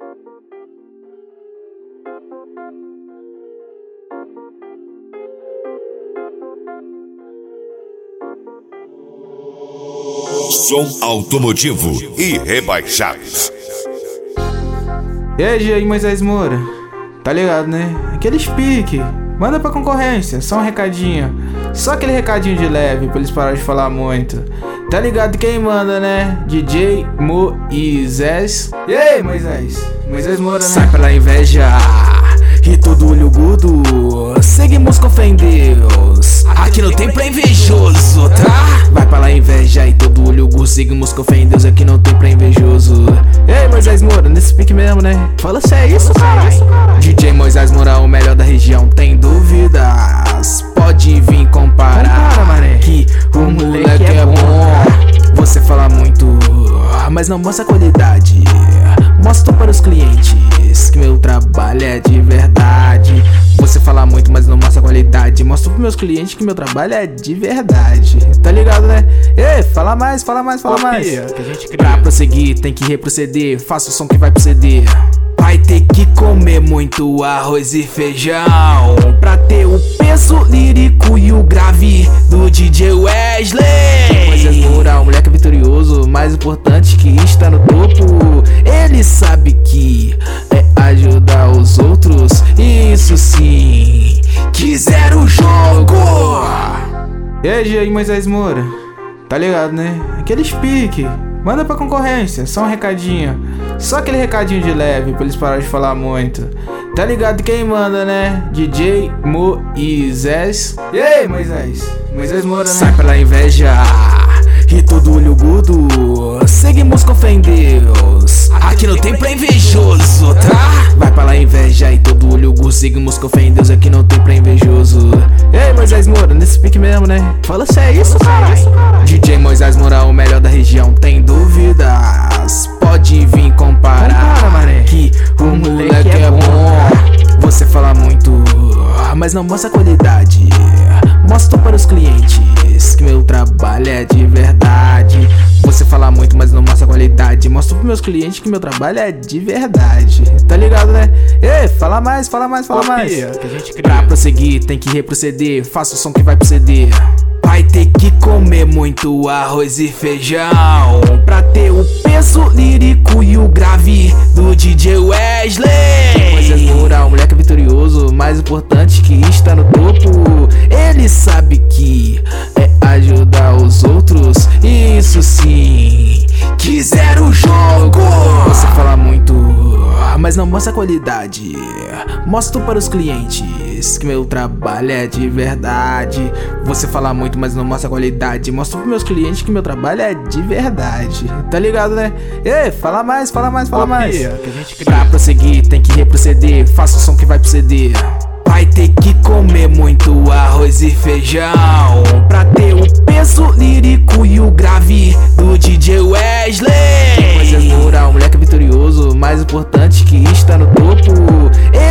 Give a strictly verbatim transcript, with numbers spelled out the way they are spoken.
Som automotivo e rebaixados. E aí, Moisés Moura? Tá ligado, né? Aqueles pique. Manda pra concorrência, só um recadinho. Só aquele recadinho de leve, pra eles pararem de falar muito. Tá ligado quem manda, né? D J Moisés. E aí, Moisés? Moisés Moura, né? Sai pela inveja e todo olho gordo. Seguimos com fé em Deus. Aqui não tem pra invejoso, tá? Vai pra lá inveja e todo olho gordo. Seguimos com fé em Deus. Aqui não tem pra invejoso. Ei, Moisés Moura, nesse pique mesmo, né? Fala se é isso, caralho. D J Moisés Moura, o melhor da região. Tem dúvidas? Pode vir comparar. Compara, mané. Que o moleque é bom. Você fala muito, mas não mostra a qualidade. Mostro para os clientes que meu trabalho é de verdade. Você fala muito, mas não mostra a qualidade. Mostro pros meus clientes que meu trabalho é de verdade. Tá ligado, né? Ei, fala mais, fala mais, fala mais. Que a gente cria. Pra prosseguir tem que retroceder. Faça o som que vai proceder. Vai ter que comer muito arroz e feijão pra ter o peso lírico e o grave do D J Wesley. Moisés Moura, o moleque é vitorioso. Mais importante que está no topo. Ele sabe que é ajudar os outros. Isso sim, quiser o jogo. E aí, Moisés Moura? Tá ligado, né? Aqueles pique. Manda pra concorrência, só um recadinho. Só aquele recadinho de leve, pra eles pararem de falar muito. Tá ligado quem manda, né? D J Moisés. E aí, Moisés? Moisés Moura, né? Sai pela inveja e todo olho gordo. Seguimos com fé em Deus. Aqui não tem pra invejoso, tá? Vai pra lá inveja e todo olho gordo. Seguimos com fé em Deus. Aqui não tem pra invejoso. Ei, Moisés Moura, nesse pique mesmo, né? Fala se é isso, caralho. D J Moisés Moura, o melhor da região. Tem dúvidas? Pode vir comparar. Compara, mané. Que o moleque é bom. Você fala muito, mas não mostra a qualidade. Mostro para os clientes que meu trabalho é de verdade. Você fala muito, mas não mostra a qualidade. Mostro pros meus clientes que meu trabalho é de verdade. Tá ligado, né? Ei, fala mais, fala mais, fala mais. Que a gente cria. Pra prosseguir tem que retroceder. Faça o som que vai proceder. Vai ter que comer muito arroz e feijão pra ter o peso lírico e o grave do D J Wesley. Moisés Moura, o moleque é vitorioso. Mais importante que está no topo. Ele sabe que é ajudar os outros. Isso sim, quiser o jogo. Você fala muito, mas não mostra a qualidade. Mostro para os clientes que meu trabalho é de verdade. Você fala muito, mas não mostra a qualidade. Mostro pros meus clientes que meu trabalho é de verdade. Tá ligado, né? Ei, fala mais, fala mais, fala mais. Que a gente cria. Pra prosseguir tem que retroceder. Faça o som que vai proceder. Vai ter que comer muito arroz e feijão pra ter o peso lírico e o grave do D J Wesley. Moisés Moura, o moleque é vitorioso. Mais importante que está no topo.